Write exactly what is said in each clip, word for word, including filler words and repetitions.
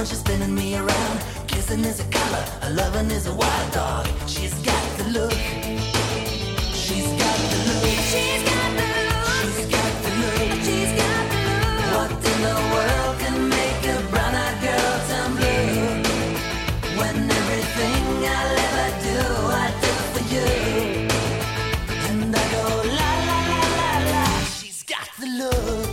when she's spinning me around. Kissing is a color, her loving is a wild dog. She's got the look. She's got the look. She's got the look. She's got the look. She's got the look. What in the world can make a brown-eyed girl turn blue? When everything I'll ever do, I do for you. And I go la la la la la. She's got the look.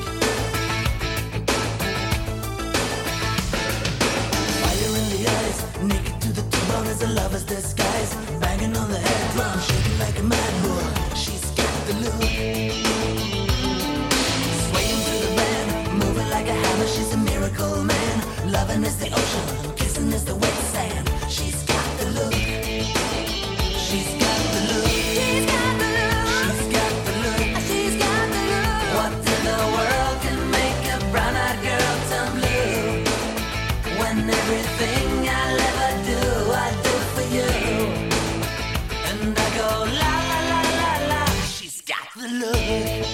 Fire in the eyes, naked to the bone as a lover's disguise. Banging on the head drum, shaking like a mad bull. She's got the look. Swaying to the band, moving like a hammer. She's a miracle man. Loving is the ocean, kissing is the wet sand. She's got the look. She's got the look. She's got the look. She's got the look. She's got the look. What in the world can make a brown-eyed girl turn blue? When everything I'll ever do, I do for you. And I go la la la la la. She's got the look.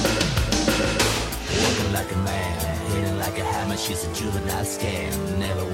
She's a juvenile scam, never